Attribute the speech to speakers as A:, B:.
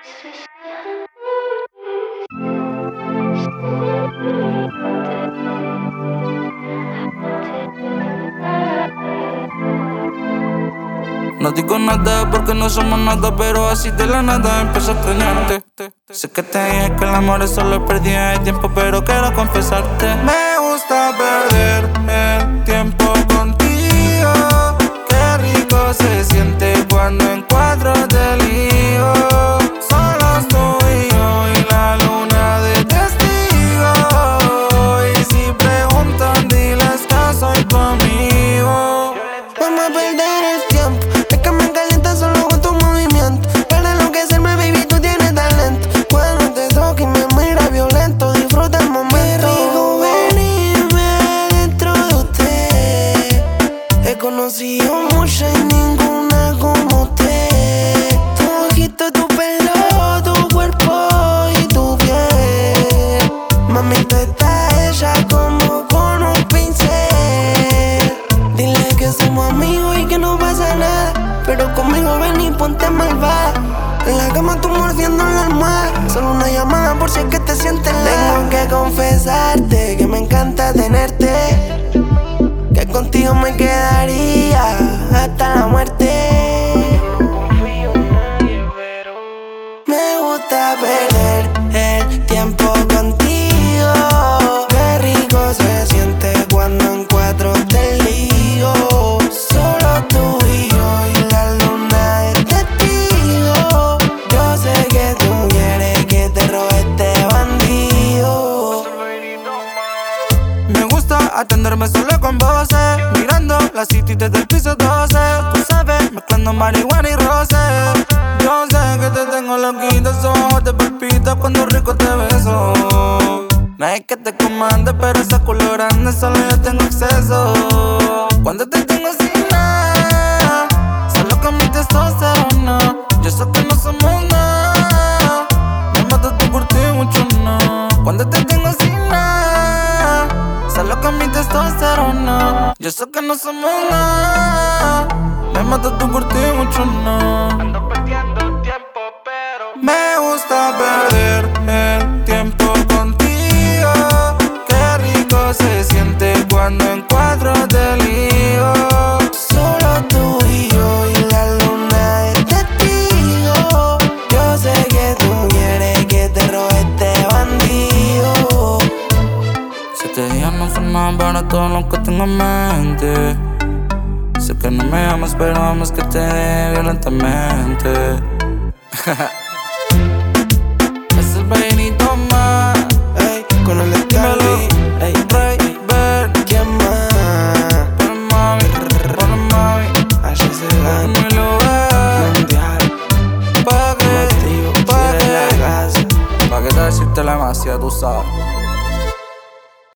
A: No digo nada porque no somos nada, pero así de la nada empiezo a extrañarte. Sé que te dije que el amor es solo pérdida de tiempo, pero quiero confesarte. Me gusta perder el tiempo contigo. Qué rico se siente cuando en cuatro te lío. Solos tú y yo y la luna de testigo. Y si preguntan, diles que soy tu amigo.
B: Vamos a perder el tiempo. Es que me calienta solo con tu movimiento. Para enloquecerme, baby, tú tienes talento. Cuando te toco y me mira violento, disfruta el momento. Qué rico venirme dentro de usted. He conocido muchas y ninguna como usted. Tu ojito, tu pelo, tu cuerpo y tu piel. Mami, tú estás hecha como con un pincel. Dile que somos amigos y que no pasa nada, pero conmigo ven y ponte malvada. En la cama tú mordiendo en la almohada. Solo una llamada por si es que te sientes lejos. Tengo que confesarte que me encanta tenerte, que contigo me quedaría hasta la muerte. Me gusta perder el tiempo contigo. Qué rico se siente cuando en cuatro te lío. Solo tú y yo y la luna es testigo. Yo sé que tú quieres que te robe este bandido.
A: Me gusta atenderme solo con voces, mirando la city desde el piso 12. Tú sabes, mezclando marihuana y roce. Yo sé que te tengo loquito, esos ojos te palpitan cuando rico te beso. No es que te comande, pero esa culo grande solo yo tengo acceso. Cuando te tengo sin nada, solo con mi testosterona. Yo sé que no somos nada, me matas tú por ti mucho no. Cuando te tengo sin nada, solo con mi testosterona. Yo sé que no somos nada, me matas tú por ti mucho no. Ando perdiendo el tiempo, pero me gusta perder el tiempo contigo. Qué rico se siente cuando en cuatro te lío.
B: Solo tú y yo y la luna es testigo. Yo sé que tú quieres que te robe este bandido.
A: 7 días no son nada para todo lo que tengo en mente. Sé que no me amas, pero amas que te dé violentamente. Es el Benito más.
B: Ey, con el Scali. Ey,
A: Rey, Ben.
B: ¿quién más?
A: Para mami,
B: HC
A: en mi lugar.
B: Mundial.
A: Pa' que,
B: Contigo,
A: pa'
B: quiere la
A: que,
B: casa.
A: pa' que te decirte la demasiado, tú sabes.